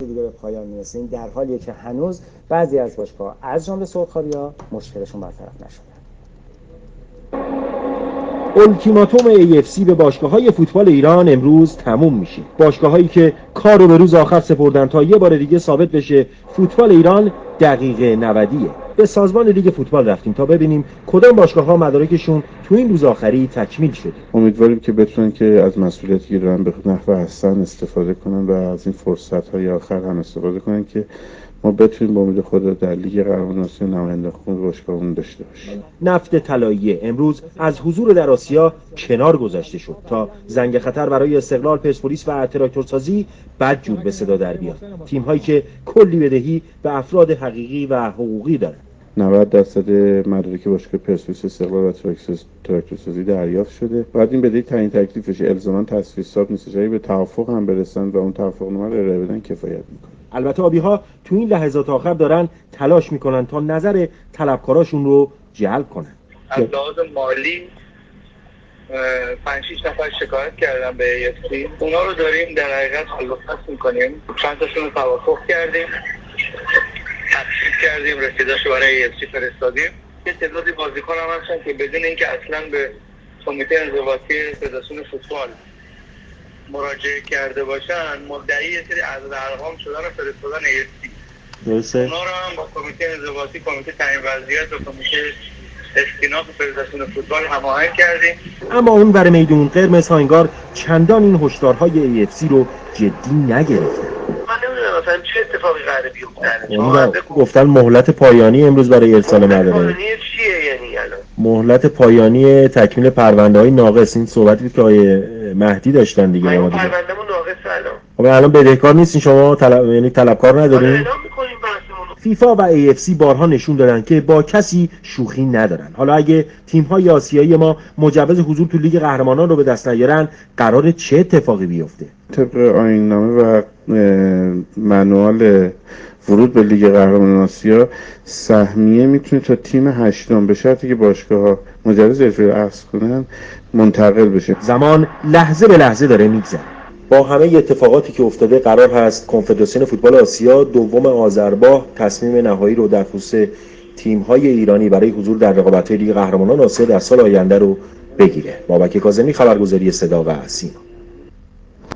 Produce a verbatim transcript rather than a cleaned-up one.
دیگه به پایان میرسیم، در حالیه که هنوز بعضی از باشگاه‌ها از جمله سرخابی‌ها مشکلشون برطرف نشده. اولتیماتوم ای اف سی به باشگاه‌های فوتبال ایران امروز تموم میشه. باشگاه‌هایی که کار رو به روز آخر سپردن تا یه بار دیگه ثابت بشه فوتبال ایران دقیقه نودیه. به سازمان لیگ فوتبال رفتیم تا ببینیم کدام باشگاه‌ها مدارکشون تو این روز آخری تکمیل شده. امیدواریم که بتونن که از مسئولیتی که دارن به نحو احسن استفاده کنن و از این فرصت‌های آخر هم استفاده کنن که ما بتونیم با امید خدا در لیگ قهرمانان آسیا نماینده خون باشگاهمون داشته باشیم. نفت طلایی امروز از حضور در آسیا کنار گذاشته شد تا زنگ خطر برای استقلال، پرسپولیس و تراکتورسازی بدجور به صدا در بیاد. تیم‌هایی که کلی بدهی به افراد حقیقی و حقوقی دارن. نود درصد مدارک باشگاه پرسپولیس، استقلال و تراکتورسازی دریافت شده. بعد این بدهی تعیین تکلیفش الزاما تصفیه حساب نیست. اگه به توافق هم برسن و اون توافقنامه رو ارائه بدن کفایت میکنه. البته آبی‌ها تو این لحظات آخر دارن تلاش میکنن تا نظر طلبکاراشون رو جلب کنن. از لحاظ مالی پنج شش نفر شکایت کردن به ای اف سی. اونا رو داریم در حقیقت حل و فصل میکنیم. چند تاشون رو توافق کردیم، تفصیل کردیم، رسیداشو برای ای اف سی فرستادیم. یه تعدادی بازیکن هم هستن که بدون اینکه اصلا به کمیته انضباطی فدراسیون فوتبال مراجعه کرده باشن، مدعی یه سری عدد ارقام شدن و فرستادن ای اف سی. درسته. اونا رو هم با کمیته انضباطی، کمیته تعیین وضعیت و کمیته استیناف فدراسیون فوتبال هماهنگ کردیم. اما اون ور میدون قرمز ها انگار چندان این هشدارهای ای اف سی رو جدی نگرفتن. من نمیدونم مثلا چه اتفاقی قراره بیفته. گفتن مهلت پایانی امروز برای ارسال مدارک. پایانی چیه یعنی الان؟ مهلت پایانی تکمیل پرونده‌های ناقص. این صحبتی که آقای مهدی داشتن دیگه. ما پروندهمون ناقص الان. خب الان بدهکار نیستین شما، طلب یعنی طلبکار ندارین؟ اعلام می‌کنیم بحثمون. فیفا و ای اف سی بارها نشون دادن که با کسی شوخی ندارن. حالا اگه تیم‌های آسیایی ما مجوز حضور تو لیگ قهرمانان رو به دست نیارن، قراره چه اتفاقی بیفته؟ طبق آیین‌نامه و منوال ورود به لیگ قهرمانان آسیا، سهمیه میتونه تا تیم هشتم به شرطی که باشگاه‌ها مجوز حرفه‌ای رو اخذ کنن منتقل بشه. زمان لحظه به لحظه داره میگذره. با همه اتفاقاتی که افتاده قرار هست کنفدراسیون فوتبال آسیا دوم آذربایجان تصمیم نهایی رو در خصوص تیم‌های ایرانی برای حضور در رقابت‌های لیگ قهرمانان آسیا در سال آینده رو بگیره. بابک کاظمی، خبرگزاری صدا و سیما.